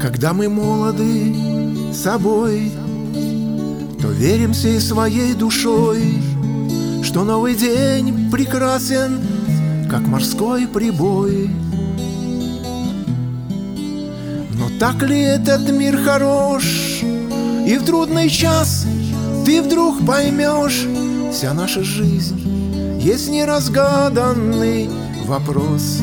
Когда мы молоды собой, то верим всей своей душой, что новый день прекрасен, как морской прибой. Но так ли этот мир хорош? И в трудный час ты вдруг поймешь, вся наша жизнь есть неразгаданный вопрос.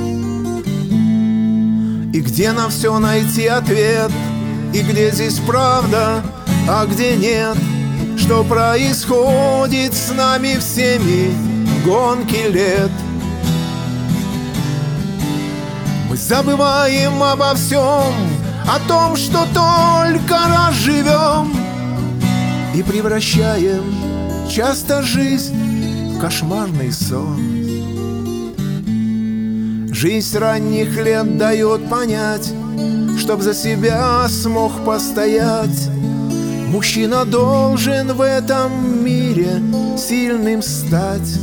И где на все найти ответ? И где здесь правда, а где нет? Что происходит с нами всеми в гонке лет? Мы забываем обо всем, о том, что только раз живем, и превращаем часто жизнь в кошмарный сон. Жизнь с ранних лет дает понять, чтоб за себя смог постоять, мужчина должен в этом мире сильным стать.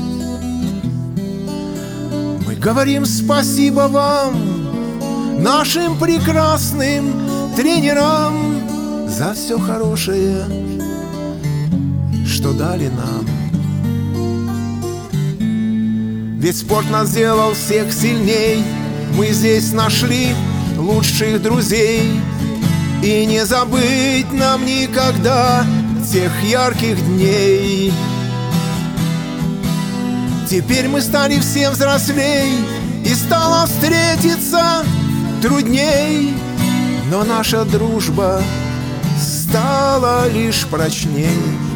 Мы говорим спасибо вам, нашим прекрасным тренерам, за все хорошее, что дали нам. Ведь спорт нас сделал всех сильней, мы здесь нашли лучших друзей. И не забыть нам никогда тех ярких дней. Теперь мы стали все взрослей, и стало встретиться трудней, но наша дружба стала лишь прочней.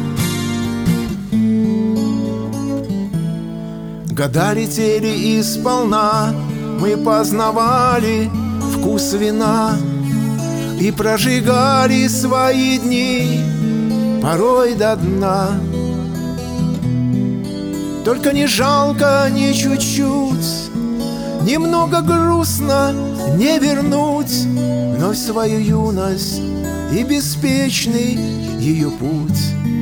Года летели и сполна мы познавали вкус вина и прожигали свои дни порой до дна. Только не жалко ни чуть-чуть, немного грустно не вернуть вновь свою юность и беспечный ее путь.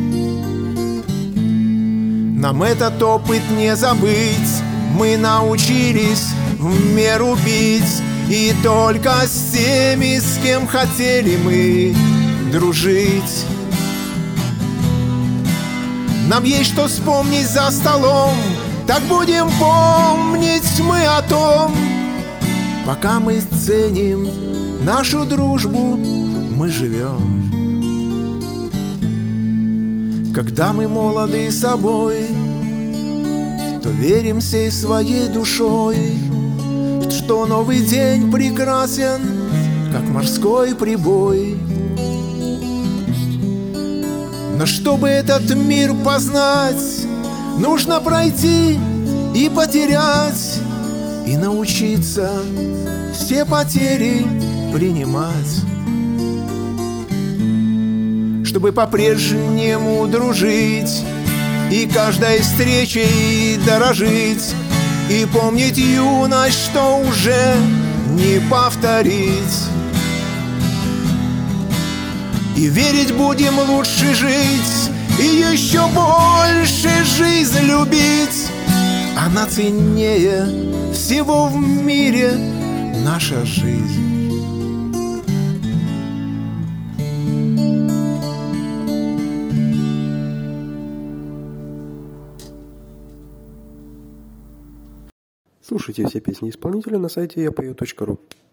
Нам этот опыт не забыть, мы научились в меру бить, и только с теми, с кем хотели мы дружить. Нам есть что вспомнить за столом, так будем помнить мы о том. Пока мы ценим нашу дружбу, мы живем. Когда мы молоды собой, то верим всей своей душой, что новый день прекрасен, как морской прибой. Но чтобы этот мир познать, нужно пройти и потерять, и научиться все потери принимать. Чтобы по-прежнему дружить и каждой встречей дорожить, и помнить юность, что уже не повторить. И верить будем лучше жить, и еще больше жизнь любить. Она ценнее всего в мире, наша жизнь. Слушайте все песни исполнителя на сайте yapeo.ru.